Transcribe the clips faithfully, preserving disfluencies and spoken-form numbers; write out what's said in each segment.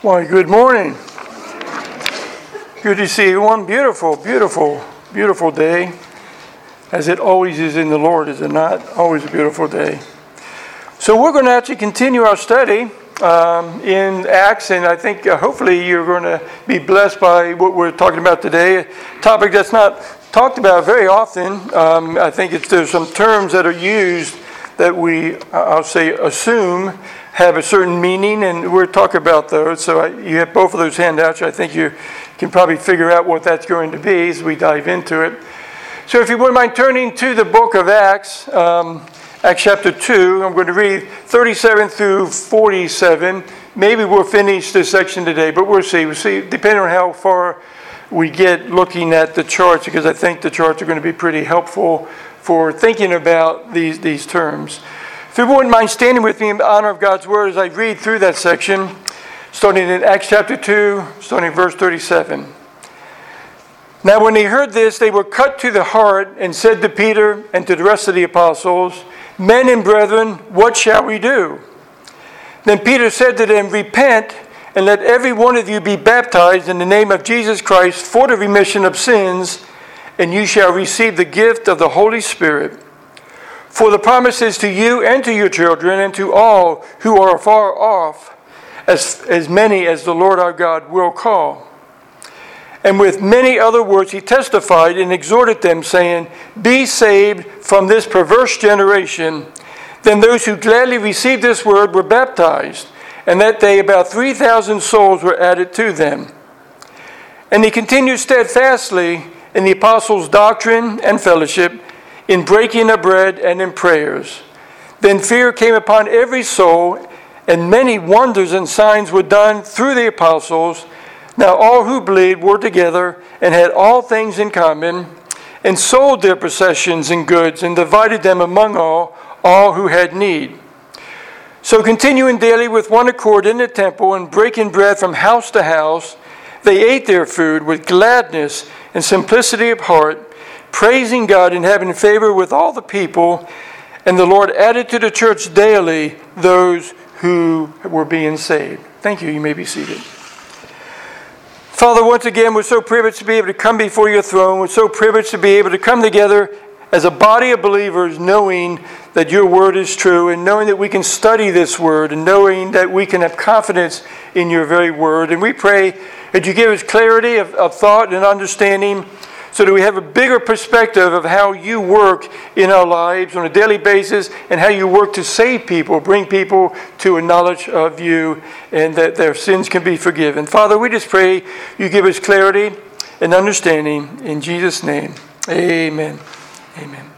Why, good morning. Good to see you. One beautiful, beautiful, beautiful day, as it always is in the Lord, is it not? Always a beautiful day. So we're going to actually continue our study um, in Acts, and I think uh, hopefully you're going to be blessed by what we're talking about today. A topic that's not talked about very often. Um, I think it's, there's some terms that are used that we, I'll say, assume have a certain meaning, and we'll talk about those. So I, you have both of those handouts. I think you can probably figure out what that's going to be as we dive into it. So if you wouldn't mind turning to the book of Acts, um, Acts chapter two, I'm going to read thirty-seven through forty-seven. Maybe we'll finish this section today, but we'll see. We'll see, depending on how far we get looking at the charts, because I think the charts are going to be pretty helpful for thinking about these, these terms. If you wouldn't mind standing with me in honor of God's word as I read through that section, starting in Acts chapter two, starting verse thirty-seven. Now when they heard this, they were cut to the heart and said to Peter and to the rest of the apostles, "Men and brethren, what shall we do?" Then Peter said to them, "Repent, and let every one of you be baptized in the name of Jesus Christ for the remission of sins, and you shall receive the gift of the Holy Spirit. For the promise is to you and to your children and to all who are far off, as, as many as the Lord our God will call." And with many other words he testified and exhorted them, saying, "Be saved from this perverse generation." Then those who gladly received this word were baptized, and that day about three thousand souls were added to them. And he continued steadfastly in the apostles' doctrine and fellowship, in breaking of bread and in prayers. Then fear came upon every soul, and many wonders and signs were done through the apostles. Now all who believed were together and had all things in common, and sold their possessions and goods, and divided them among all, all who had need. So continuing daily with one accord in the temple, and breaking bread from house to house, they ate their food with gladness and simplicity of heart, praising God and having favor with all the people. And the Lord added to the church daily those who were being saved. Thank you. You may be seated. Father, once again, we're so privileged to be able to come before your throne. We're so privileged to be able to come together as a body of believers, knowing that your word is true, and knowing that we can study this word, and knowing that we can have confidence in your very word. And we pray that you give us clarity of, of thought and understanding, so that we have a bigger perspective of how you work in our lives on a daily basis, and how you work to save people, bring people to a knowledge of you, and that their sins can be forgiven. Father, we just pray you give us clarity and understanding. In Jesus' name, amen. Amen.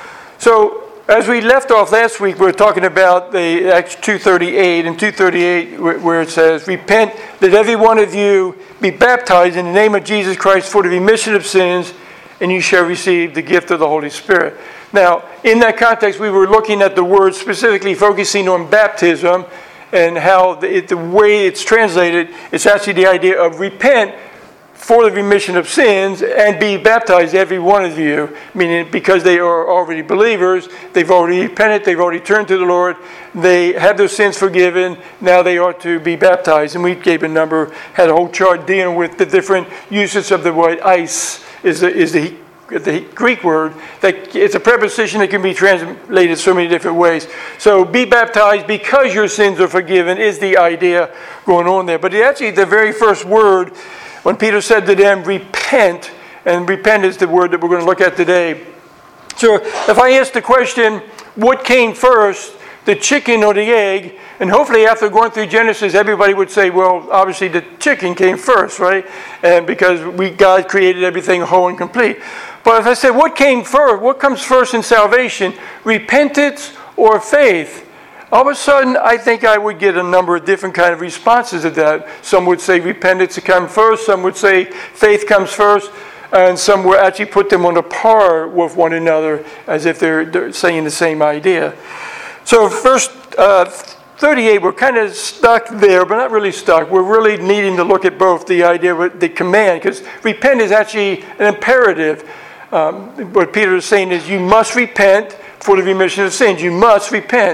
So, as we left off last week, we were talking about the Acts two thirty-eight, and two thirty-eight where it says, "Repent, let every one of you be baptized in the name of Jesus Christ for the remission of sins, and you shall receive the gift of the Holy Spirit." Now, in that context, we were looking at the word specifically focusing on baptism, and how the, it, the way it's translated, it's actually the idea of repent for the remission of sins, and be baptized, every one of you. Meaning, because they are already believers, they've already repented, they've already turned to the Lord, they have their sins forgiven, now they ought to be baptized. And we gave a number, had a whole chart dealing with the different uses of the word eis, is the, is the, the Greek word. That it's a preposition that can be translated so many different ways. So, be baptized because your sins are forgiven is the idea going on there. But actually, the very first word, when Peter said to them, "Repent," and repent is the word that we're going to look at today. So if I ask the question, what came first, the chicken or the egg? And hopefully after going through Genesis, everybody would say, well, obviously the chicken came first, right? And because we God created everything whole and complete. But if I said, what came first? What comes first in salvation? Repentance or faith? All of a sudden, I think I would get a number of different kind of responses to that. Some would say repentance comes first. Some would say faith comes first. And some would actually put them on a par with one another, as if they're, they're saying the same idea. So verse uh, thirty-eight, we're kind of stuck there, but not really stuck. We're really needing to look at both the idea of the command, because repent is actually an imperative. Um, what Peter is saying is you must repent for the remission of sins. You must repent.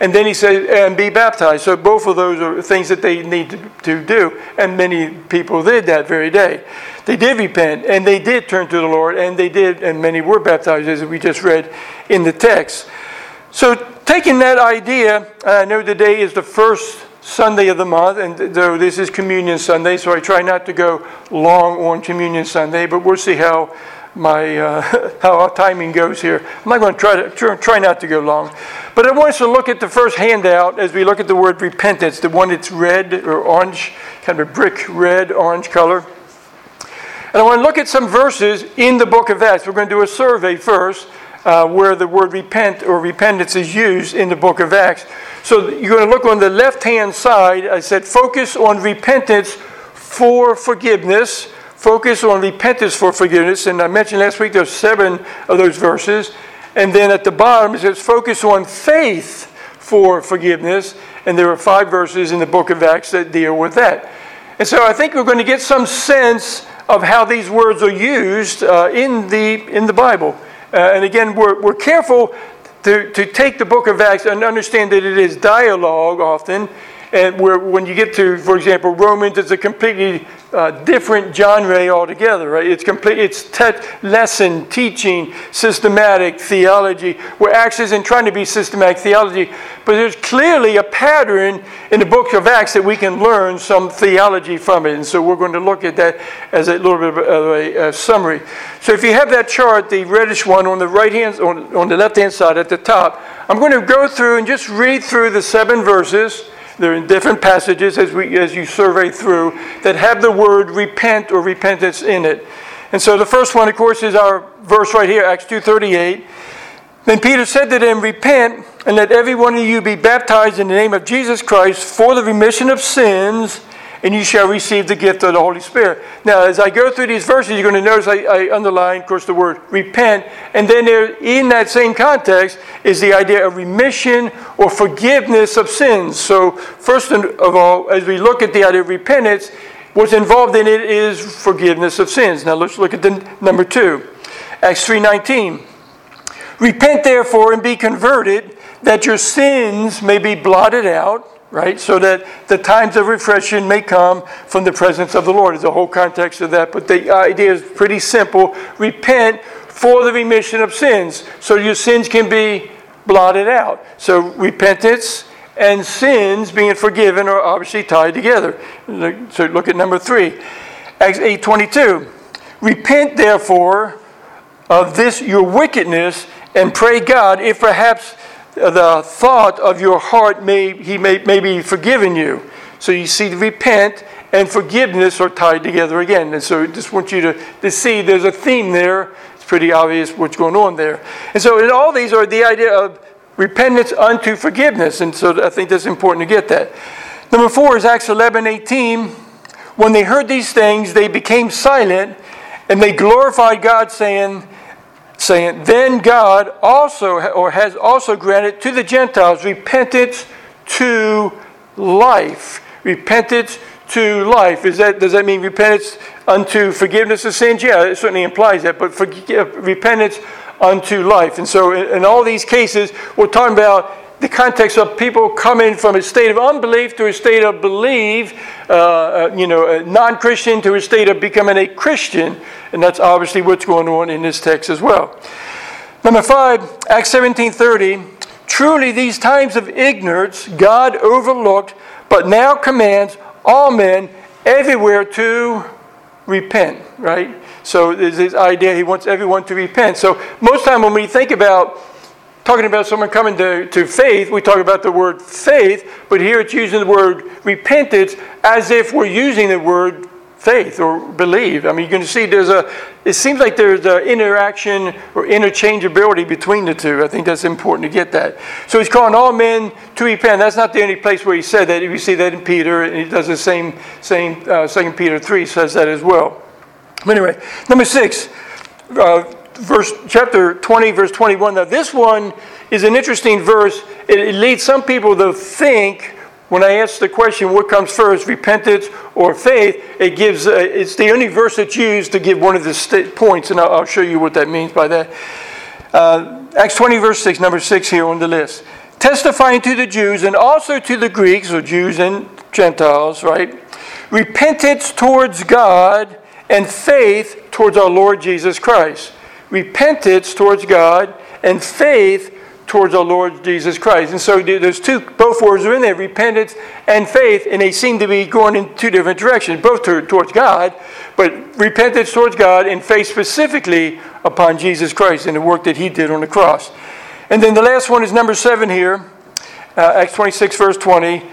And then he said, and be baptized. So both of those are things that they need to, to do. And many people did that very day. They did repent, and they did turn to the Lord, and they did, and many were baptized, as we just read in the text. So taking that idea, I know today is the first Sunday of the month, and though this is Communion Sunday, so I try not to go long on Communion Sunday, but we'll see how my uh, how our timing goes here. I'm not going to try to try not to go long, but I want us to look at the first handout as we look at the word repentance, the one that's red or orange, kind of a brick red, orange color. And I want to look at some verses in the book of Acts. We're going to do a survey first, uh, where the word repent or repentance is used in the book of Acts. So you're going to look on the left-hand side. I said focus on repentance for forgiveness. Focus on repentance for forgiveness. And I mentioned last week there's seven of those verses. And then at the bottom it says focus on faith for forgiveness. And there are five verses in the book of Acts that deal with that. And so I think we're going to get some sense of how these words are used uh, in the in the Bible. Uh, and again, we're, we're careful to, to take the book of Acts and understand that it is dialogue often. And where when you get to, for example, Romans, it's a completely uh, different genre altogether, right? It's complete. It's te- lesson, teaching, systematic theology. Where Acts isn't trying to be systematic theology, but there's clearly a pattern in the book of Acts that we can learn some theology from it. And so we're going to look at that as a little bit of a, a, a summary. So if you have that chart, the reddish one on the right hand, on, on the left hand side at the top, I'm going to go through and just read through the seven verses. They're in different passages as we as you survey through that have the word repent or repentance in it. And so the first one, of course, is our verse right here, Acts two thirty-eight. Then Peter said to them, repent, and let every one of you be baptized in the name of Jesus Christ for the remission of sins, and you shall receive the gift of the Holy Spirit. Now, as I go through these verses, you're going to notice I, I underline, of course, the word repent. And then there, in that same context is the idea of remission or forgiveness of sins. So first of all, as we look at the idea of repentance, what's involved in it is forgiveness of sins. Now let's look at the number two. Acts three nineteen. Repent therefore and be converted, that your sins may be blotted out, right? So that the times of refreshing may come from the presence of the Lord. Is the whole context of that. But the idea is pretty simple. Repent for the remission of sins. So your sins can be blotted out. So repentance and sins being forgiven are obviously tied together. So look at number three. Acts eight twenty-two. Repent therefore of this your wickedness and pray God if perhaps the thought of your heart may he may, may be forgiven you. So you see, repent and forgiveness are tied together again. And so I just want you to, to see there's a theme there. It's pretty obvious what's going on there. And so in all these are the idea of repentance unto forgiveness. And so I think that's important to get that. Number four is Acts eleven eighteen. When they heard these things, they became silent, and they glorified God, saying, saying, then God also, or has also granted to the Gentiles repentance to life. Repentance to life. Is that, does that mean repentance unto forgiveness of sins? Yeah, it certainly implies that, but forgive, repentance unto life. And so in, in all these cases, we're talking about the context of people coming from a state of unbelief to a state of belief, uh, you know, a non-Christian to a state of becoming a Christian. And that's obviously what's going on in this text as well. Number five, Acts seventeen thirty. Truly these times of ignorance God overlooked, but now commands all men everywhere to repent, right? So there's this idea he wants everyone to repent. So most time when we think about talking about someone coming to, to faith, we talk about the word faith, but here it's using the word repentance as if we're using the word faith or believe. I mean, you're going to see there's a, it seems like there's an interaction or interchangeability between the two. I think that's important to get that. So he's calling all men to repent. That's not the only place where he said that. We see that in Peter, and he does the same, same uh, Second Peter three says that as well. But anyway, number six, uh, verse chapter twenty, verse twenty-one. Now this one is an interesting verse. It, it leads some people to think, when I ask the question, what comes first, repentance or faith, it gives, uh, it's the only verse that's used to give one of the st- points, and I'll, I'll show you what that means by that. Uh, Acts twenty, verse six, number six here on the list. testifying to the Jews and also to the Greeks, or Jews and Gentiles, right? Repentance towards God and faith towards our Lord Jesus Christ. Repentance towards God and faith towards our Lord Jesus Christ. And so there's two, both words are in there, repentance and faith, and they seem to be going in two different directions, both to, towards God, but repentance towards God and faith specifically upon Jesus Christ and the work that he did on the cross. And then the last one is number seven here, uh, Acts twenty-six, verse twenty.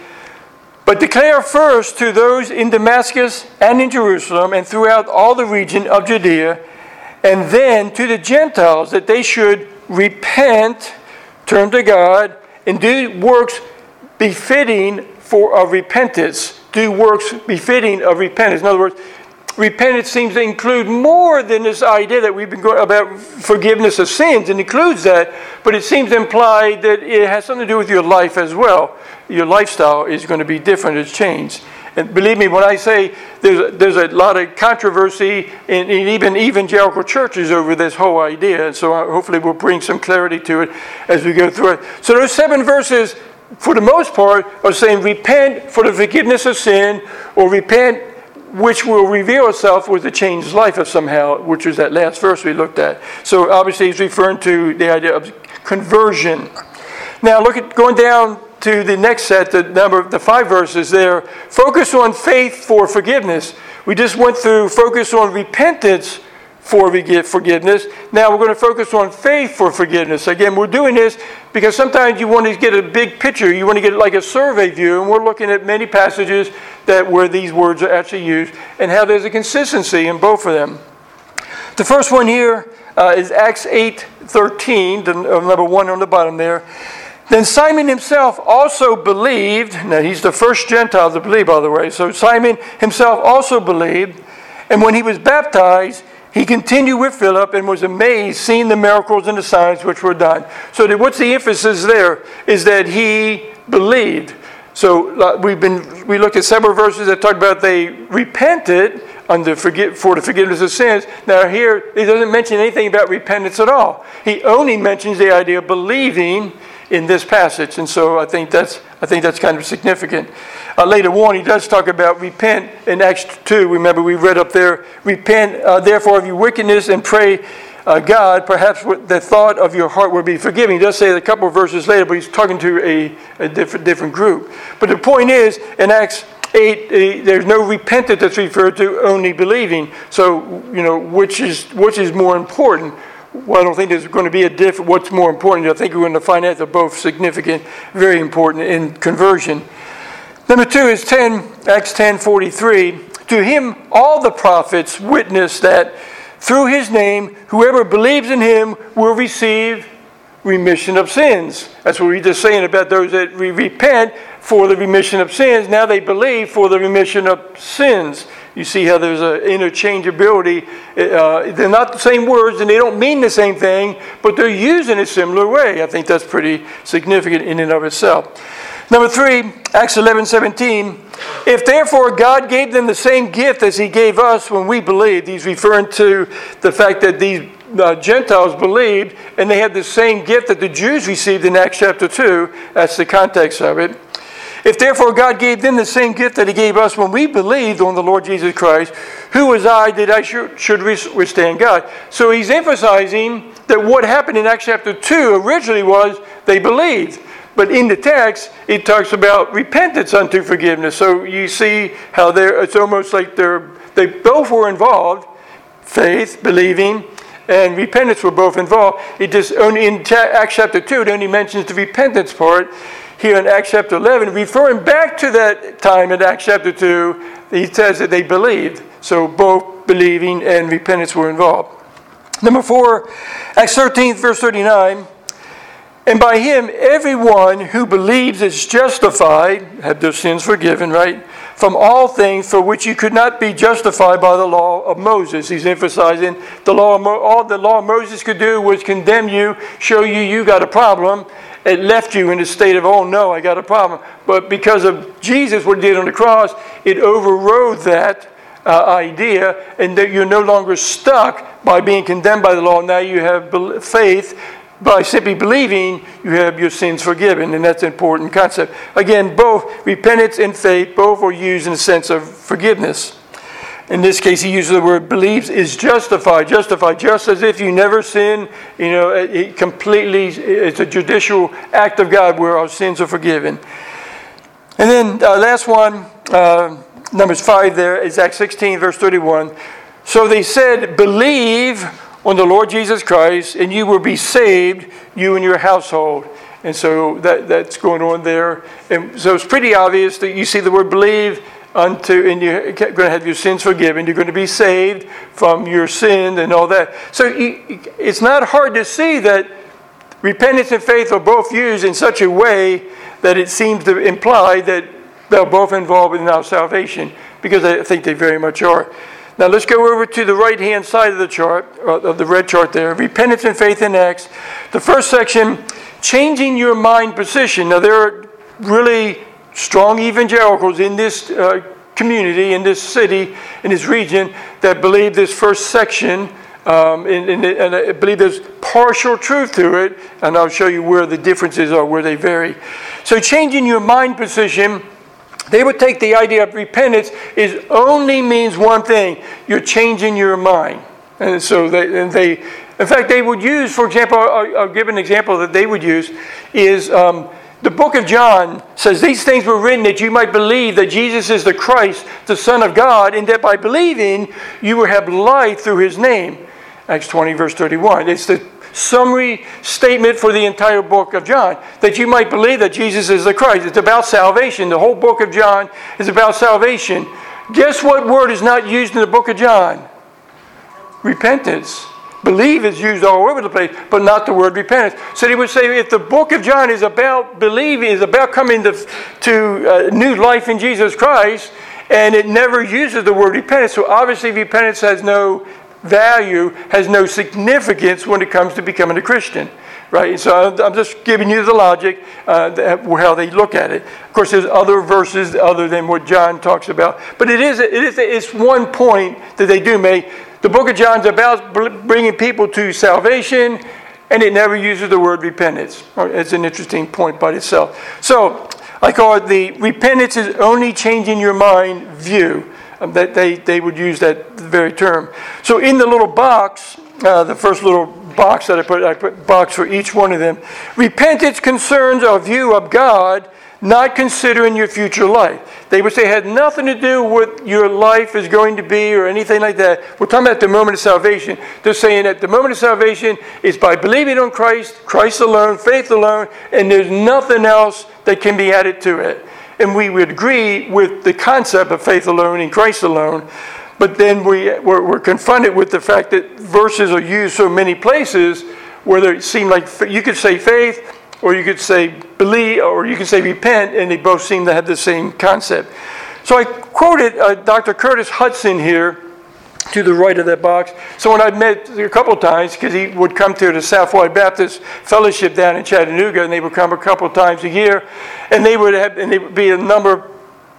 But declare first to those in Damascus and in Jerusalem and throughout all the region of Judea, and then to the Gentiles, that they should repent, turn to God, and do works befitting for of repentance. Do works befitting of repentance. In other words, repentance seems to include more than this idea that we've been going about forgiveness of sins. It includes that, but it seems implied that it has something to do with your life as well. Your lifestyle is going to be different. It's changed. And believe me, when I say there's, there's a lot of controversy in, in even evangelical churches over this whole idea, and so hopefully we'll bring some clarity to it as we go through it. So those seven verses, for the most part, are saying repent for the forgiveness of sin, or repent which will reveal itself with a changed life of somehow, which was that last verse we looked at. So obviously he's referring to the idea of conversion. Now look at going down to the next set, the number, the five verses there. Focus on faith for forgiveness. We just went through focus on repentance for forgiveness. Now we're going to focus on faith for forgiveness. Again, we're doing this because sometimes you want to get a big picture. You want to get like a survey view, and we're looking at many passages that where these words are actually used and how there's a consistency in both of them. The first one here uh, is Acts eight thirteen, the, uh, number one on the bottom there. Then Simon himself also believed. Now he's the first Gentile to believe, by the way. So Simon himself also believed. And when he was baptized, he continued with Philip and was amazed seeing the miracles and the signs which were done. So that what's the emphasis there is that he believed. So uh, we've been we looked at several verses that talk about they repented under forgive, for the forgiveness of sins. Now here, he doesn't mention anything about repentance at all. He only mentions the idea of believing in this passage, and so I think that's I think that's kind of significant. Uh, later on, he does talk about repent in Acts two. Remember, we read up there, repent uh, therefore of your wickedness and pray uh, God, perhaps the thought of your heart will be forgiven. He does say it a couple of verses later, but he's talking to a, a different different group. But the point is, in Acts eight, uh, there's no repentance that's referred to, only believing. So, you know, which is which is more important? Well, I don't think there's going to be a difference. What's more important? I think we're going to find out they're both significant, very important in conversion. Number two is ten, Acts ten forty-three. To him, all the prophets witness that through his name, whoever believes in him will receive remission of sins. That's what we were just saying about those that re- repent for the remission of sins. Now they believe for the remission of sins. You see how there's an interchangeability. Uh, they're not the same words and they don't mean the same thing, but they're used in a similar way. I think that's pretty significant in and of itself. Number three, Acts eleven seventeen. If therefore God gave them the same gift as he gave us when we believed, he's referring to the fact that these uh, Gentiles believed and they had the same gift that the Jews received in Acts chapter two. That's the context of it. If therefore God gave them the same gift that he gave us when we believed on the Lord Jesus Christ, who was I that I should, should withstand God? So he's emphasizing that what happened in Acts chapter two originally was they believed. But in the text, it talks about repentance unto forgiveness. So you see how they're, it's almost like they're, they both were involved. Faith, believing, and repentance were both involved. It just only in Acts chapter two, it only mentions the repentance part. Here in Acts chapter eleven, referring back to that time in Acts chapter two, he says that they believed. So both believing and repentance were involved. Number four, Acts thirteen, verse thirty-nine. And by him, everyone who believes is justified, have their sins forgiven, right? From all things for which you could not be justified by the law of Moses. He's emphasizing the law of Mo- all the law of Moses could do was condemn you, show you you got a problem. It left you in a state of, oh no, I got a problem. But because of Jesus, what he did on the cross, it overrode that uh, idea, and that you're no longer stuck by being condemned by the law. Now you have faith by simply believing, you have your sins forgiven, and that's an important concept. Again, both repentance and faith, both are used in the sense of forgiveness. In this case, he uses the word believes is justified. Justified, just as if you never sin. You know, it completely, it's a judicial act of God where our sins are forgiven. And then uh, last one, uh, Numbers five there, is Acts sixteen, verse thirty-one. So they said, believe on the Lord Jesus Christ, and you will be saved, you and your household. And so that, that's going on there. And so it's pretty obvious that you see the word believe, unto, and you're going to have your sins forgiven. You're going to be saved from your sin and all that. So you, it's not hard to see that repentance and faith are both used in such a way that it seems to imply that they're both involved in our salvation, because I think they very much are. Now let's go over to the right-hand side of the chart, of the red chart there. Repentance and faith in Acts. The first section, changing your mind position. Now there are really strong evangelicals in this uh, community, in this city, in this region, that believe this first section, um, and, and, and I believe there's partial truth to it, and I'll show you where the differences are, where they vary. So changing your mind position, they would take the idea of repentance is only means one thing: you're changing your mind. And so they, and they in fact, they would use, for example, I'll, I'll give an example that they would use, is um, the book of John says these things were written that you might believe that Jesus is the Christ, the Son of God, and that by believing you will have life through his name. Acts twenty, verse thirty-one. It's the summary statement for the entire book of John, that you might believe that Jesus is the Christ. It's about salvation. The whole book of John is about salvation. Guess what word is not used in the book of John? Repentance. Believe is used all over the place, but not the word repentance. So they would say if the book of John is about believing, is about coming to, to uh, new life in Jesus Christ, and it never uses the word repentance, so obviously repentance has no value, has no significance when it comes to becoming a Christian. Right? So I'm just giving you the logic, uh, how they look at it. Of course, there's other verses other than what John talks about. But it is, it is it's one point that they do make. The book of John's about bringing people to salvation, and it never uses the word repentance. It's an interesting point by itself. So I call it the repentance is only changing your mind view. Um, that they, they would use that very term. So in the little box, uh, the first little box that I put, I put box for each one of them. Repentance concerns a view of God, not considering your future life. They would say it had nothing to do with your life is going to be or anything like that. We're talking about the moment of salvation. They're saying that the moment of salvation is by believing on Christ, Christ alone, faith alone, and there's nothing else that can be added to it. And we would agree with the concept of faith alone in Christ alone. But then we, we're, we're confronted with the fact that verses are used so many places where they seem like you could say faith, or you could say believe, or you could say repent, and they both seem to have the same concept. So I quoted uh, Doctor Curtis Hudson here to the right of that box. So when I met a couple of times, because he would come to the Southwide Baptist Fellowship down in Chattanooga, and they would come a couple of times a year, and they would have, and there would be a number of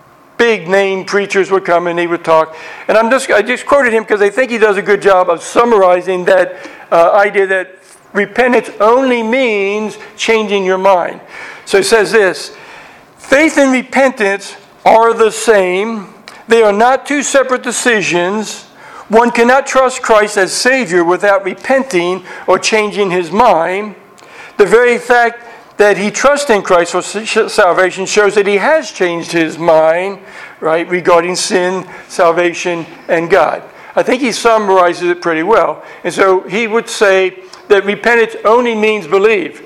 big name preachers would come and they would talk. And I'm just, I just quoted him because I think he does a good job of summarizing that uh, idea that repentance only means changing your mind. So he says this: faith and repentance are the same. They are not two separate decisions. One cannot trust Christ as Savior without repenting or changing his mind. The very fact that he trusts in Christ for salvation shows that he has changed his mind, right, regarding sin, salvation, and God. I think he summarizes it pretty well. And so he would say that repentance only means believe.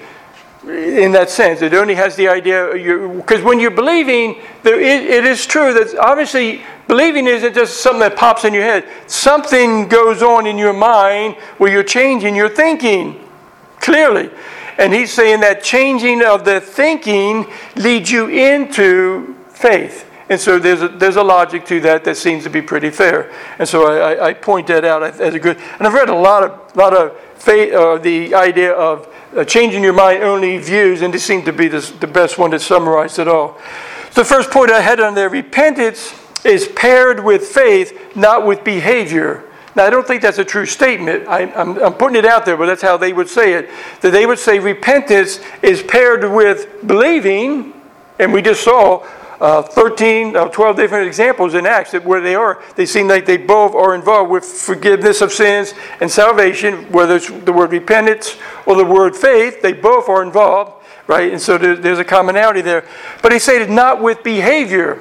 In that sense, it only has the idea, because when you're believing, there is, it is true that obviously believing isn't just something that pops in your head. Something goes on in your mind where you're changing your thinking, clearly. And he's saying that changing of the thinking leads you into faith. And so there's a, there's a logic to that that seems to be pretty fair. And so I, I point that out as a good, and I've read a lot of, lot of faith, uh, the idea of Uh, changing your mind only views, and this seemed to be this, the best one that summarized it all. So the first point I had on there, repentance is paired with faith, not with behavior. Now, I don't think that's a true statement. I, I'm, I'm putting it out there, but that's how they would say it. That they would say repentance is paired with believing, and we just saw uh, thirteen, uh, twelve different examples in Acts that where they are. They seem like they both are involved with forgiveness of sins and salvation, whether it's the word repentance or the word faith. They both are involved, right? And so there, there's a commonality there. But they say that not with behavior,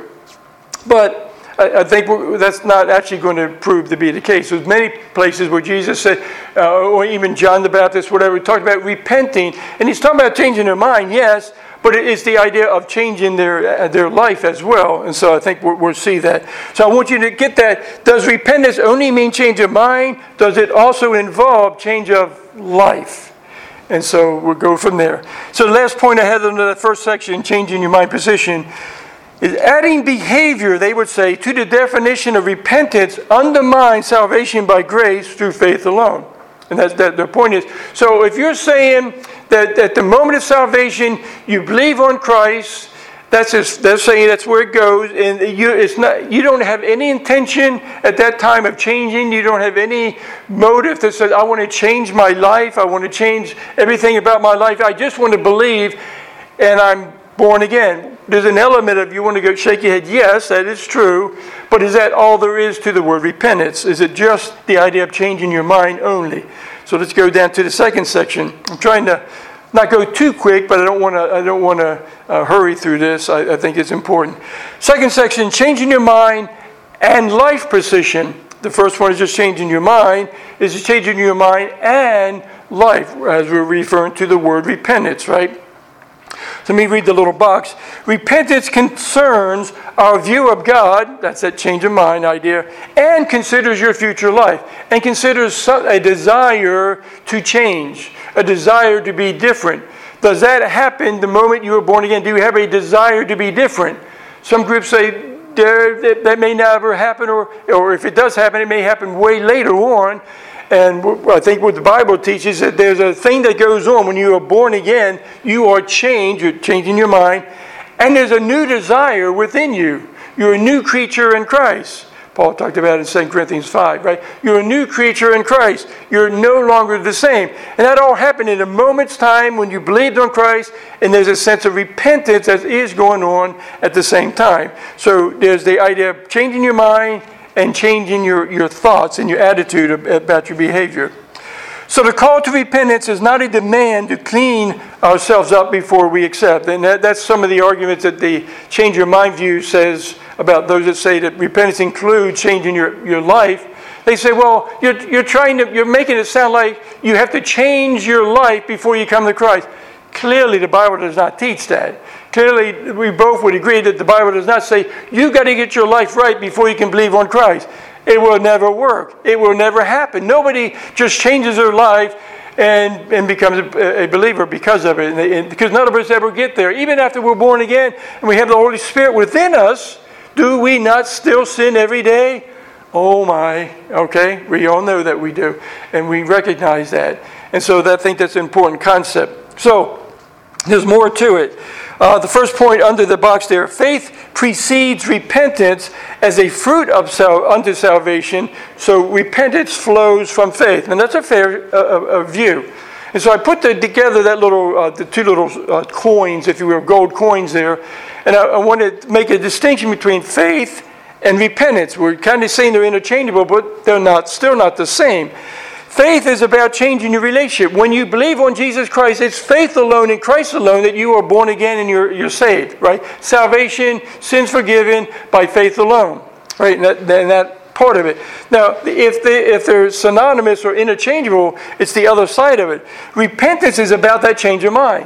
but I think that's not actually going to prove to be the case. There's many places where Jesus said, uh, or even John the Baptist, whatever, talked about repenting. And he's talking about changing their mind, yes, but it's the idea of changing their their life as well. And so I think we'll, we'll see that. So I want you to get that. Does repentance only mean change of mind? Does it also involve change of life? And so we'll go from there. So the last point I had under that first section, changing your mind position, is adding behavior, they would say, to the definition of repentance undermines salvation by grace through faith alone. And that's that the point is. So if you're saying that at the moment of salvation you believe on Christ, that's just, they're saying that's where it goes, and you it's not you don't have any intention at that time of changing. You don't have any motive that says I want to change my life. I want to change everything about my life. I just want to believe, and I'm born again. There's an element of you want to go shake your head. Yes, that is true. But is that all there is to the word repentance? Is it just the idea of changing your mind only? So let's go down to the second section. I'm trying to not go too quick, but I don't want to. I don't want to uh, hurry through this. I, I think it's important. Second section: changing your mind and life position. The first one is just changing your mind. Is just changing your mind and life, as we're referring to the word repentance, right? So let me read the little box. Repentance concerns our view of God, that's that change of mind idea, and considers your future life, and considers a desire to change, a desire to be different. Does that happen the moment you were born again? Do you have a desire to be different? Some groups say that, that may never happen, or, or if it does happen, it may happen way later on. And I think what the Bible teaches is that there's a thing that goes on when you are born again. You are changed. You're changing your mind. And there's a new desire within you. You're a new creature in Christ. Paul talked about it in Second Corinthians five, right? You're a new creature in Christ. You're no longer the same. And that all happened in a moment's time when you believed on Christ, and there's a sense of repentance that is going on at the same time. So there's the idea of changing your mind and changing your, your thoughts and your attitude about your behavior. So the call to repentance is not a demand to clean ourselves up before we accept. And that, that's some of the arguments that the change your mind view says about those that say that repentance includes changing your, your life. They say, well, you're, you're trying to, you're making it sound like you have to change your life before you come to Christ. Clearly, the Bible does not teach that. Clearly, we both would agree that the Bible does not say, you've got to get your life right before you can believe on Christ. It will never work. It will never happen. Nobody just changes their life and, and becomes a, a believer because of it. And they, and because none of us ever get there. Even after we're born again and we have the Holy Spirit within us, do we not still sin every day? Oh my, okay? We all know that we do. And we recognize that. And so I think that's an important concept. So, there's more to it. Uh, the first point under the box there, faith precedes repentance as a fruit of sal- unto salvation. So repentance flows from faith, and that's a fair uh, uh, view. And so I put the, together that little, uh, the two little uh, coins, if you will, gold coins there, and I, I want to make a distinction between faith and repentance. We're kind of saying they're interchangeable, but they're not, still not the same. Faith is about changing your relationship. When you believe on Jesus Christ, it's faith alone in Christ alone that you are born again and you're, you're saved, right? Salvation, sins forgiven by faith alone, right? And that, and that part of it. Now, if, they, if they're synonymous or interchangeable, it's the other side of it. Repentance is about that change of mind.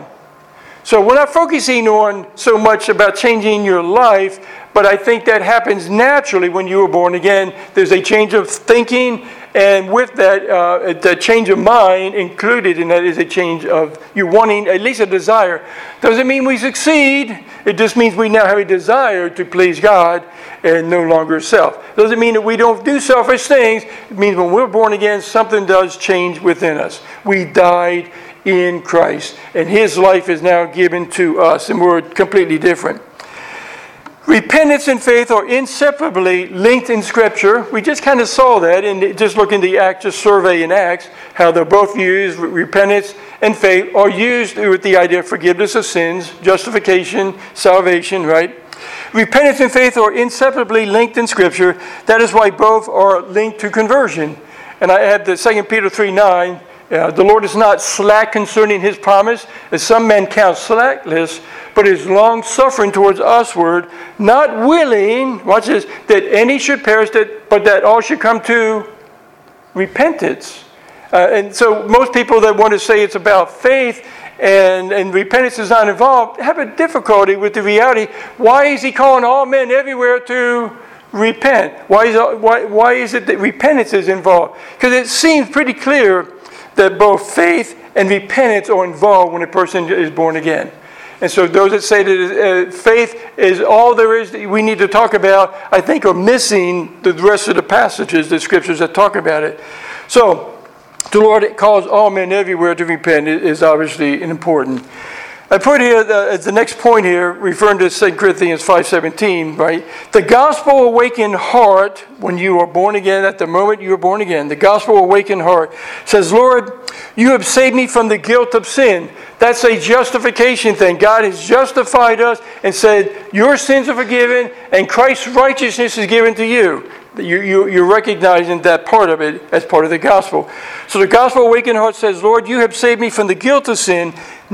So we're not focusing on so much about changing your life, but I think that happens naturally when you were born again. There's a change of thinking, and with that, uh, the change of mind included in that is a change of you wanting at least a desire. Doesn't mean we succeed. It just means we now have a desire to please God and no longer self. Doesn't mean that we don't do selfish things. It means when we're born again, something does change within us. We died in Christ, and His life is now given to us, and we're completely different. Repentance and faith are inseparably linked in Scripture. We just kind of saw that in just looking at the Acts, just survey in Acts, how they're both used. Repentance and faith are used with the idea of forgiveness of sins, justification, salvation, right? Repentance and faith are inseparably linked in Scripture. That is why both are linked to conversion. And I had the Second Peter three nine. Uh, the Lord is not slack concerning His promise, as some men count slackness, but is long-suffering towards usward, not willing, watch this, that any should perish, that, but that all should come to repentance. Uh, and so most people that want to say it's about faith and, and repentance is not involved have a difficulty with the reality. Why is He calling all men everywhere to repent? Why is, why, why is it that repentance is involved? Because it seems pretty clear that both faith and repentance are involved when a person is born again. And so those that say that uh, faith is all there is that we need to talk about, I think are missing the rest of the passages, the scriptures that talk about it. So the Lord calls all men everywhere to repent is obviously important. I put here the, as the next point here, referring to Second Corinthians five seventeen, right? The gospel awakened heart, when you are born again, at the moment you are born again, the gospel awakened heart says, Lord, you have saved me from the guilt of sin. That's a justification thing. God has justified us and said, your sins are forgiven and Christ's righteousness is given to you. You, you, you're recognizing that part of it as part of the gospel. So the gospel awakened heart says, Lord, you have saved me from the guilt of sin.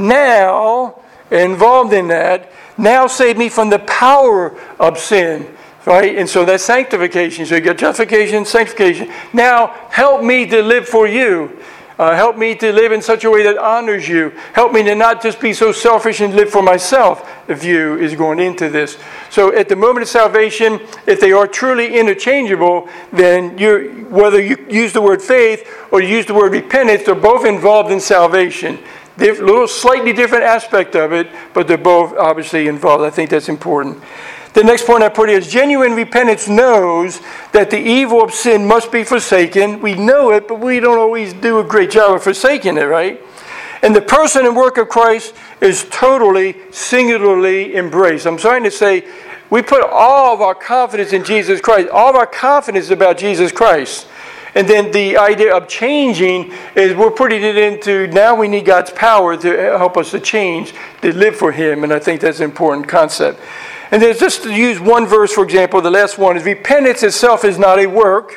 Now, involved in that, now save me from the power of sin. Right? And so that's sanctification. So you got justification, sanctification. Now, help me to live for you. Uh, help me to live in such a way that honors you. Help me to not just be so selfish and live for myself. The view is going into this. So at the moment of salvation, if they are truly interchangeable, then you, whether you use the word faith or you use the word repentance, they're both involved in salvation. They're a little slightly different aspect of it, but they're both obviously involved. I think that's important. The next point I put here is genuine repentance knows that the evil of sin must be forsaken. We know it, but we don't always do a great job of forsaking it, right? And the person and work of Christ is totally, singularly embraced. I'm trying to say we put all of our confidence in Jesus Christ, all of our confidence about Jesus Christ. And then the idea of changing is we're putting it into now we need God's power to help us to change, to live for Him. And I think that's an important concept. And then just to use one verse, for example, the last one is repentance itself is not a work.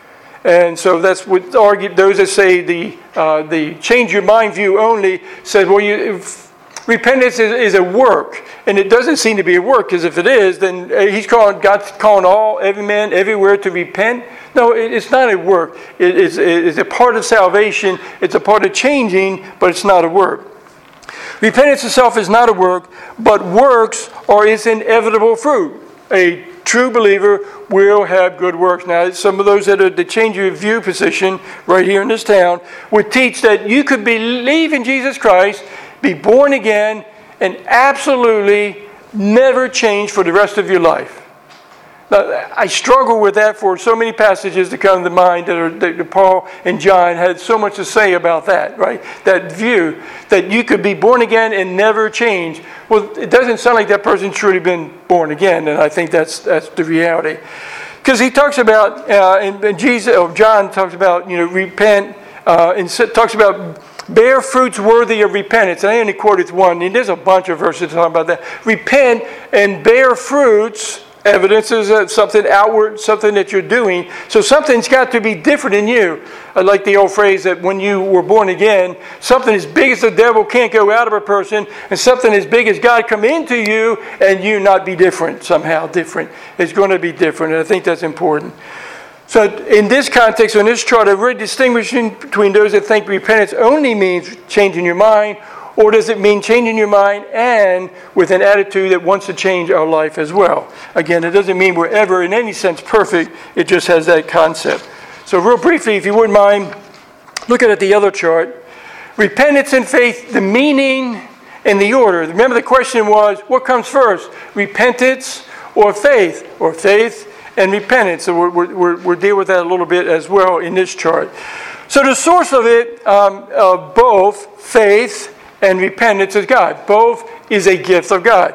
And so that's what argue, those that say the uh, the change your mind view only says, well, you, repentance is, is a work. And it doesn't seem to be a work, because if it is, then he's calling, God's calling all, every man, everywhere to repent. No, it, it's not a work. It is it's a part of salvation. It's a part of changing, but it's not a work. Repentance itself is not a work, but works are its inevitable fruit. A true believer will have good works. Now, some of those that are the change your view position right here in this town would teach that you could believe in Jesus Christ, be born again, and absolutely never change for the rest of your life. Now, I struggle with that for so many passages that come to mind that, are, that Paul and John had so much to say about that, right? That view that you could be born again and never change. Well, it doesn't sound like that person's truly been born again, and I think that's that's the reality. Because he talks about, uh, and, and Jesus, or John talks about, you know, repent, uh, and talks about bear fruits worthy of repentance. And I only quoted one, and there's a bunch of verses talking about that. Repent and bear fruits. Evidence is something outward, something that you're doing. So something's got to be different in you. I like the old phrase that when you were born again, something as big as the devil can't go out of a person, and something as big as God come into you, and you not be different, somehow different. It's going to be different, and I think that's important. So in this context, on this chart, I'm really distinguishing between those that think repentance only means changing your mind, or does it mean changing your mind and with an attitude that wants to change our life as well? Again, it doesn't mean we're ever in any sense perfect. It just has that concept. So real briefly, if you wouldn't mind, looking at the other chart. Repentance and faith, the meaning and the order. Remember the question was, what comes first? Repentance or faith? Or faith and repentance. So we're, we're, we're dealing with that a little bit as well in this chart. So the source of it, um, of both faith and repentance is God. Both is a gift of God. Uh,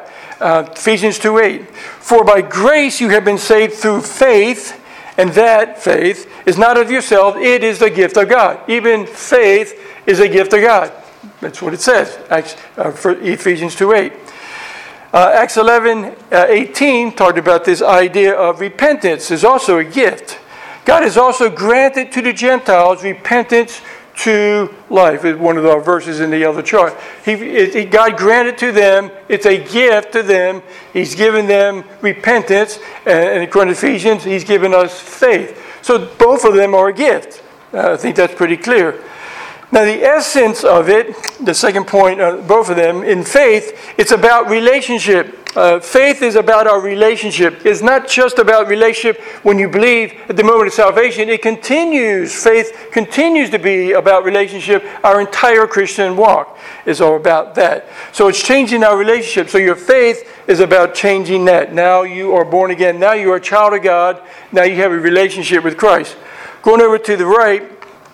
Uh, Ephesians two eight. For by grace you have been saved through faith, and that faith is not of yourself, it is the gift of God. Even faith is a gift of God. That's what it says, Acts, uh, for Ephesians two eight. Uh, Acts eleven eighteen talked about this idea of repentance is also a gift. God has also granted to the Gentiles repentance to life, is one of the verses in the other chart. He, it, God granted to them, it's a gift to them. He's given them repentance, and according to Ephesians, He's given us faith. So both of them are a gift. Uh, I think that's pretty clear. Now the essence of it, the second point, uh, both of them, in faith, it's about relationship. Uh, faith is about our relationship. It's not just about relationship when you believe at the moment of salvation. It continues. Faith continues to be about relationship. Our entire Christian walk is all about that. So it's changing our relationship. So your faith is about changing that. Now you are born again. Now you are a child of God. Now you have a relationship with Christ. Going over to the right,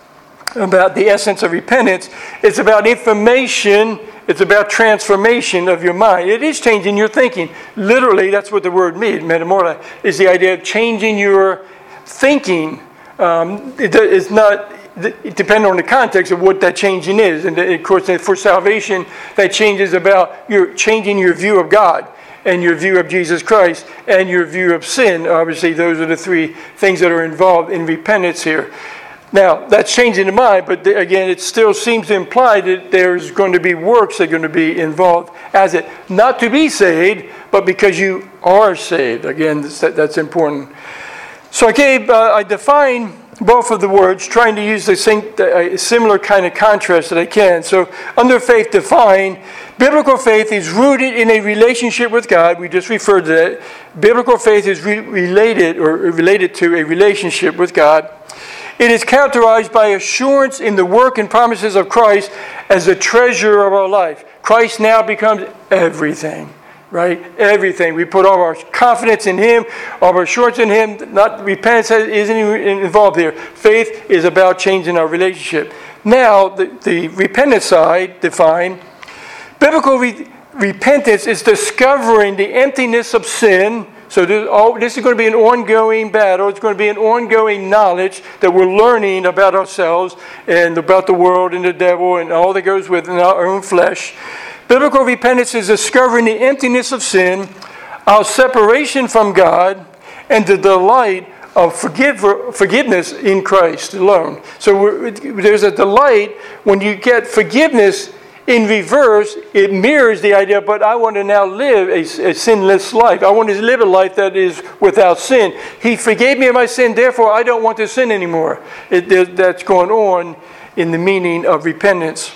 about the essence of repentance, it's about information, it's about transformation of your mind. It is changing your thinking. Literally, that's what the word means, metamorpho, is the idea of changing your thinking. Um, it, it's not, it depends on the context of what that changing is. And of course, for salvation, that change is about you're changing your view of God and your view of Jesus Christ and your view of sin. Obviously, those are the three things that are involved in repentance here. Now, that's changing the mind, but again, it still seems to imply that there's going to be works that are going to be involved as it. Not to be saved, but because you are saved. Again, that's important. So I gave, uh, I defined both of the words, trying to use the same, a similar kind of contrast that I can. So under faith defined, biblical faith is rooted in a relationship with God. We just referred to that. Biblical faith is re- related or related to a relationship with God. It is characterized by assurance in the work and promises of Christ as the treasure of our life. Christ now becomes everything, right? Everything. We put all our confidence in Him, all our assurance in Him. Not repentance isn't even involved here. Faith is about changing our relationship. Now, the, the repentance side, defined, biblical re- repentance is discovering the emptiness of sin. So this, all, this is going to be an ongoing battle. It's going to be an ongoing knowledge that we're learning about ourselves and about the world and the devil and all that goes with in our own flesh. Biblical repentance is discovering the emptiness of sin, our separation from God, and the delight of forgive, forgiveness in Christ alone. So we're, there's a delight when you get forgiveness. In reverse, it mirrors the idea, but I want to now live a, a sinless life. I want to live a life that is without sin. He forgave me of my sin, therefore I don't want to sin anymore. It, that's going on in the meaning of repentance.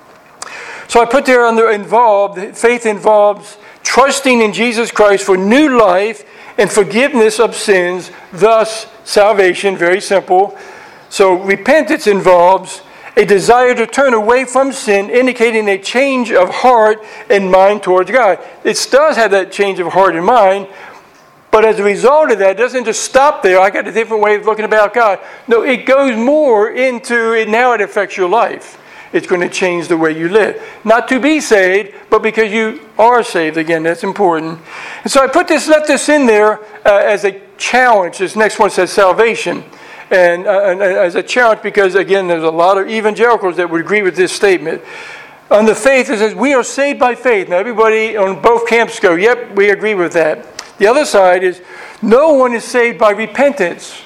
So I put there under involved, faith involves trusting in Jesus Christ for new life and forgiveness of sins, thus salvation, very simple. So repentance involves a desire to turn away from sin, indicating a change of heart and mind towards God. It does have that change of heart and mind, but as a result of that, it doesn't just stop there. I got a different way of looking about God. No, it goes more into it. Now it affects your life. It's going to change the way you live. Not to be saved, but because you are saved. Again, that's important. And so I put this, left this in there uh, as a challenge. This next one says salvation. And, uh, and as a challenge, because again, there's a lot of evangelicals that would agree with this statement. On the faith, it says, we are saved by faith. Now, everybody on both camps go, yep, we agree with that. The other side is, no one is saved by repentance.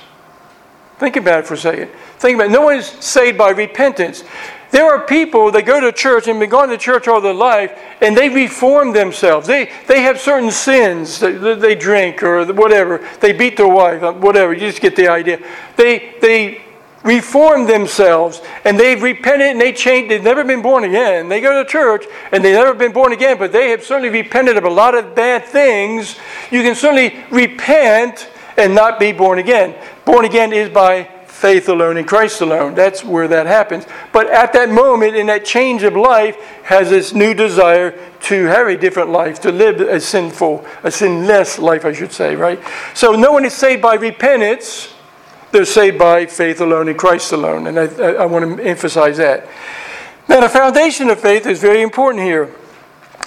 Think about it for a second. Think about it. No one is saved by repentance. There are people that go to church and been going to church all their life, and they reform themselves. They they have certain sins. They, they drink or whatever. They beat their wife, whatever. You just get the idea. They they reform themselves, and they've repented and they changed. They've never been born again. They go to church, and they've never been born again, but they have certainly repented of a lot of bad things. You can certainly repent and not be born again. Born again is by faith alone in Christ alone. That's where that happens. But at that moment, in that change of life, has this new desire to have a different life, to live a sinful, a sinless life, I should say, right? So no one is saved by repentance. They're saved by faith alone in Christ alone. And I, I, I want to emphasize that. Now, the foundation of faith is very important here.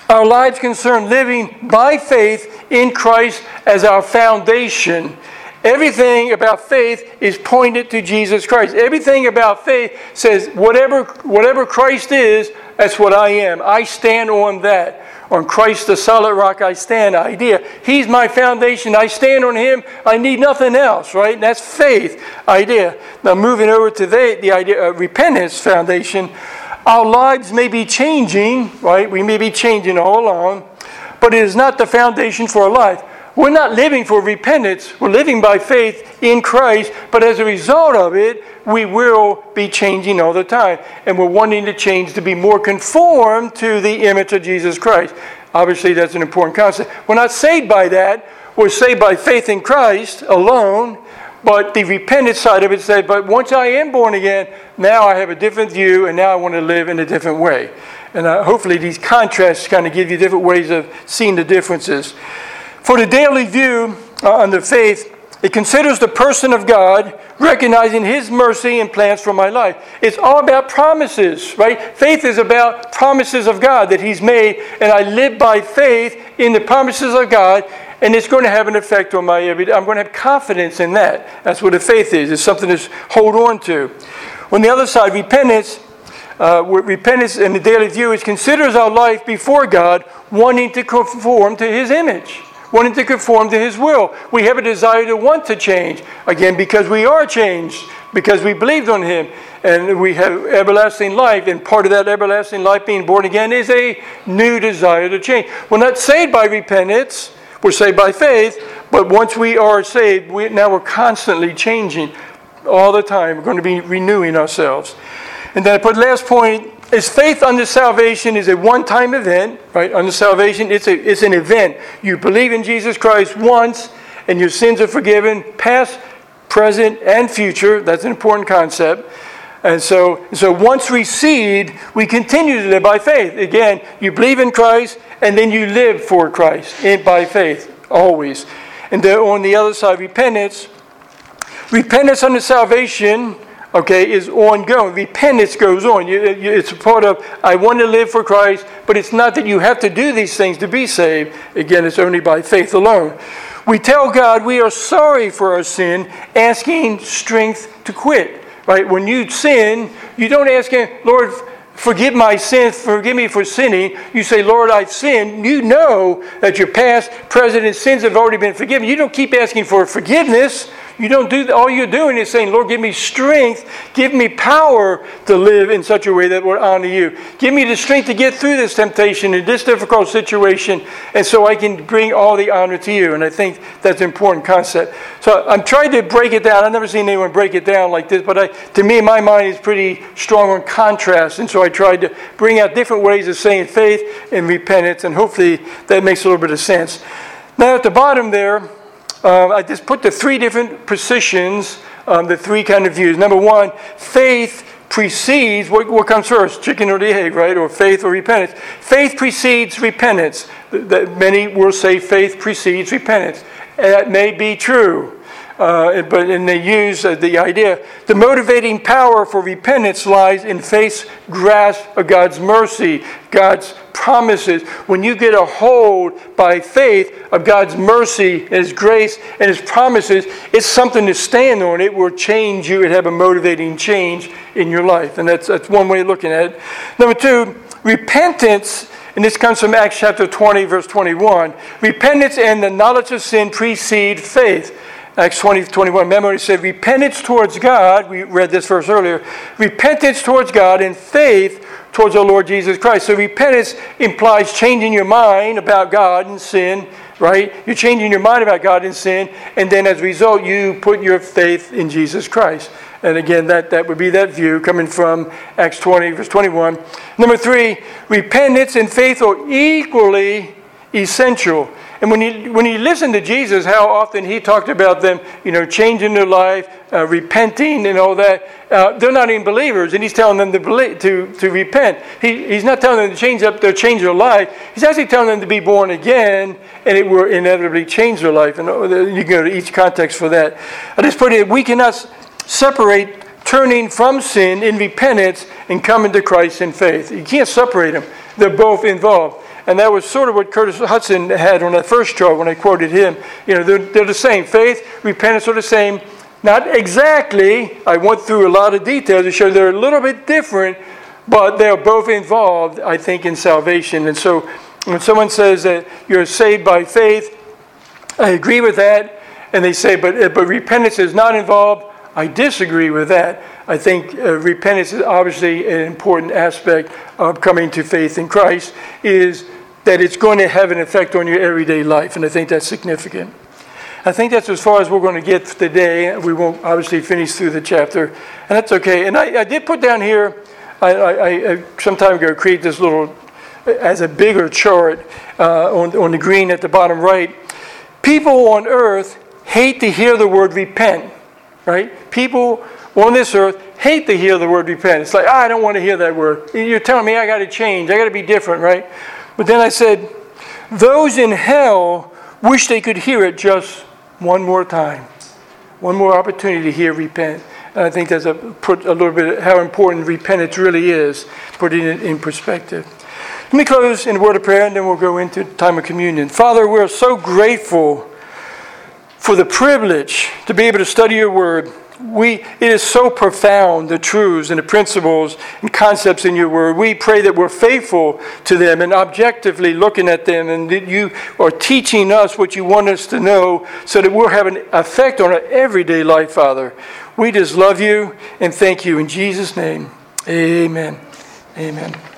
Our lives concern living by faith in Christ as our foundation. Everything about faith is pointed to Jesus Christ. Everything about faith says, whatever, whatever Christ is, that's what I am. I stand on that. On Christ, the solid rock, I stand idea. He's my foundation. I stand on Him. I need nothing else, right? And that's faith idea. Now, moving over to the, the idea of repentance foundation, our lives may be changing, right? We may be changing all along, but it is not the foundation for our life. We're not living for repentance. We're living by faith in Christ, but as a result of it, we will be changing all the time. And we're wanting to change to be more conformed to the image of Jesus Christ. Obviously, that's an important concept. We're not saved by that. We're saved by faith in Christ alone. But the repentance side of it says, but once I am born again, now I have a different view, and now I want to live in a different way. And uh, hopefully these contrasts kind of give you different ways of seeing the differences. For the daily view uh, on the faith, it considers the person of God, recognizing His mercy and plans for my life. It's all about promises, right? Faith is about promises of God that He's made, and I live by faith in the promises of God, and it's going to have an effect on my everyday. I'm going to have confidence in that. That's what a faith is. It's something to hold on to. On the other side, repentance, uh, repentance in the daily view is considers our life before God, wanting to conform to His image. Wanting to conform to His will. We have a desire to want to change. Again, because we are changed. Because we believed on Him. And we have everlasting life. And part of that everlasting life, being born again, is a new desire to change. We're not saved by repentance. We're saved by faith. But once we are saved, we, now we're constantly changing. All the time. We're going to be renewing ourselves. And then I put the last point. Is faith unto salvation is a one-time event, right? Unto salvation, it's a it's an event. You believe in Jesus Christ once, and your sins are forgiven, past, present, and future. That's an important concept. And so, so once we seed, we continue to live by faith. Again, you believe in Christ, and then you live for Christ in, by faith, always. And then on the other side, repentance. Repentance unto salvation, okay, is ongoing. Repentance goes on. You, you, it's a part of, I want to live for Christ, but it's not that you have to do these things to be saved. Again, it's only by faith alone. We tell God we are sorry for our sin, asking strength to quit. Right? When you sin, you don't ask Him, Lord, forgive my sins, forgive me for sinning. You say, Lord, I've sinned. You know that your past, present, and sins have already been forgiven. You don't keep asking for forgiveness. You don't do that. All you're doing is saying, Lord, give me strength, give me power to live in such a way that will honor you. Give me the strength to get through this temptation and this difficult situation, and so I can bring all the honor to you. And I think that's an important concept. So I'm trying to break it down. I've never seen anyone break it down like this, but I, to me, my mind is pretty strong on contrast, and so I tried to bring out different ways of saying faith and repentance, and hopefully that makes a little bit of sense. Now at the bottom there, Uh, I just put the three different positions, um, the three kind of views. Number one, faith precedes, what, what comes first, chicken or the egg, right? Or faith or repentance. Faith precedes repentance. That many will say faith precedes repentance. And that may be true. Uh, but and they use uh, the idea, the motivating power for repentance lies in faith's grasp of God's mercy, God's promises. When you get a hold by faith of God's mercy, His grace, and His promises, it's something to stand on. It will change you. It have a motivating change in your life. And that's, that's one way of looking at it. Number two, repentance, and this comes from Acts chapter twenty, verse twenty-one. Repentance and the knowledge of sin precede faith. Acts twenty, twenty-one. Remember, it said repentance towards God. We read this verse earlier. Repentance towards God and faith towards our Lord Jesus Christ. So repentance implies changing your mind about God and sin, right? You're changing your mind about God and sin, and then as a result, you put your faith in Jesus Christ. And again, that, that would be that view coming from Acts twenty, verse twenty-one. Number three, repentance and faith are equally essential. And when you when you listen to Jesus, how often He talked about them, you know, changing their life, uh, repenting, and all that. Uh, they're not even believers, and He's telling them to believe, to to repent. He he's not telling them to change up their change their life. He's actually telling them to be born again, and it will inevitably change their life. And you can go to each context for that. I just put it. We cannot separate turning from sin in repentance and coming to Christ in faith. You can't separate them. They're both involved. And that was sort of what Curtis Hudson had on that first chart when I quoted him. You know, they're, they're the same. Faith, repentance are the same. Not exactly. I went through a lot of details to show they're a little bit different, but they're both involved, I think, in salvation. And so when someone says that you're saved by faith, I agree with that. And they say, but, but repentance is not involved. I disagree with that. I think uh, repentance is obviously an important aspect of coming to faith in Christ, is that it's going to have an effect on your everyday life. And I think that's significant. I think that's as far as we're going to get today. We won't obviously finish through the chapter, and that's okay. And I, I did put down here, I, I, I some time ago create this little, as a bigger chart uh, on, on the green at the bottom right. People on earth hate to hear the word repent, right? People on this earth hate to hear the word repent. It's like, ah, I don't want to hear that word. You're telling me I got to change. I got to be different, right? But then I said, those in hell wish they could hear it just one more time. One more opportunity to hear repent. And I think that's a, put a little bit of how important repentance really is, putting it in perspective. Let me close in a word of prayer, and then we'll go into time of communion. Father, we're so grateful for the privilege to be able to study your word. We, it is so profound, the truths and the principles and concepts in your word. We pray that we're faithful to them and objectively looking at them, and that you are teaching us what you want us to know so that we'll have an effect on our everyday life, Father. We just love you and thank you. In Jesus' name, amen. Amen.